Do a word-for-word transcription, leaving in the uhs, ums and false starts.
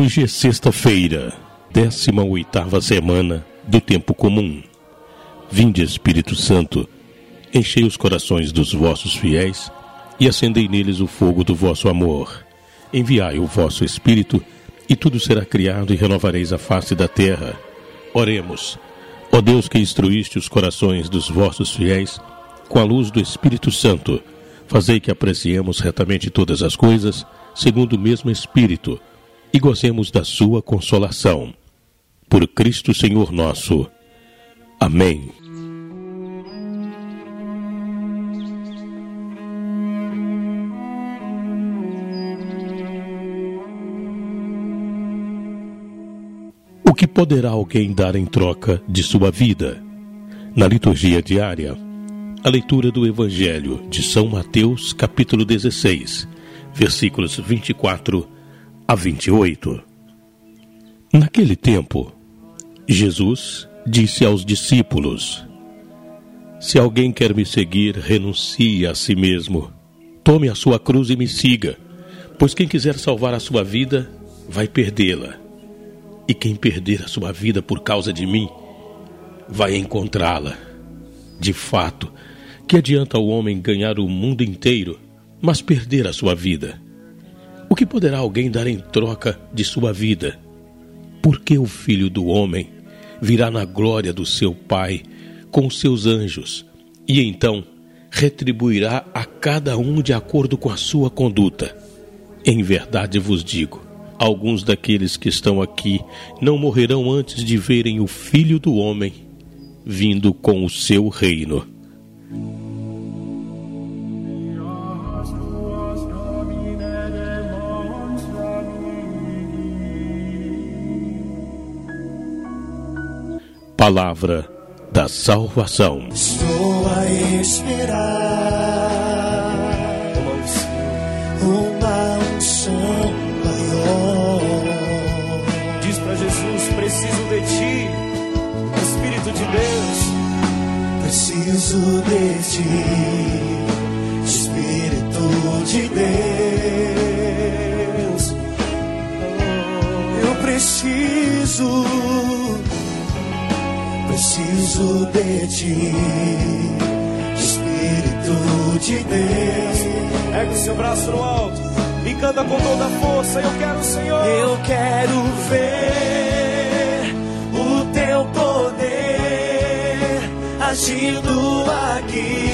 Hoje é sexta-feira, décima oitava semana do tempo comum. Vinde, Espírito Santo, enchei os corações dos vossos fiéis e acendei neles o fogo do vosso amor. Enviai o vosso Espírito e tudo será criado e renovareis a face da terra. Oremos. Ó Deus, que instruíste os corações dos vossos fiéis com a luz do Espírito Santo, fazei que apreciemos retamente todas as coisas, segundo o mesmo Espírito, e gozemos da sua consolação. Por Cristo Senhor nosso. Amém. O que poderá alguém dar em troca de sua vida? Na liturgia diária, a leitura do Evangelho de São Mateus, capítulo dezesseis, versículos vinte e quatro a vinte e oito. Naquele tempo, Jesus disse aos discípulos: Se alguém quer me seguir, renuncie a si mesmo. Tome a sua cruz e me siga, pois quem quiser salvar a sua vida, vai perdê-la. E quem perder a sua vida por causa de mim, vai encontrá-la. De fato, que adianta o homem ganhar o mundo inteiro, mas perder a sua vida? O que poderá alguém dar em troca de sua vida? Porque o Filho do Homem virá na glória do seu Pai com os seus anjos, e então retribuirá a cada um de acordo com a sua conduta. Em verdade vos digo, alguns daqueles que estão aqui não morrerão antes de verem o Filho do Homem vindo com o seu reino. Palavra da salvação. Estou a esperar uma unção maior. Diz para Jesus: preciso de ti, Espírito de Deus. Preciso de ti, Espírito de Deus. Eu preciso, preciso de ti, Espírito de Deus. Ergue o seu braço no alto e canta com toda a força. Eu quero, Senhor. Eu quero ver o teu poder agindo aqui.